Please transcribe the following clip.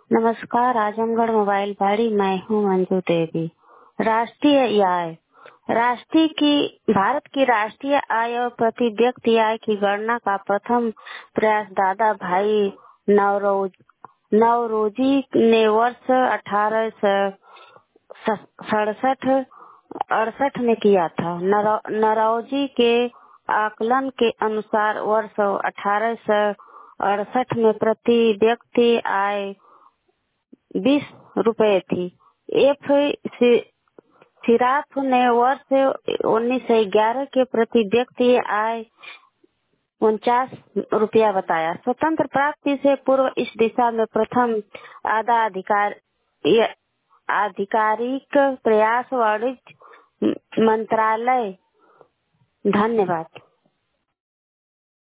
नमस्कार, आजमगढ़ मोबाइल बाड़ी। मैं हूँ मंजू देवी। राष्ट्रीय आय भारत की राष्ट्रीय आय और प्रति व्यक्ति आय की गणना का प्रथम प्रयास दादा भाई नौरोजी ने वर्ष 1867-68 में किया था। नौरोजी के आकलन के अनुसार वर्ष 1868 में प्रति व्यक्ति आय 20 रुपए थी। एफ सिराफ ने वर्ष 1911 के प्रति व्यक्ति आय 49 रुपया बताया। स्वतंत्र प्राप्ति से पूर्व इस दिशा में प्रथम आधिकारिक प्रयास वाणिज्य मंत्रालय। धन्यवाद।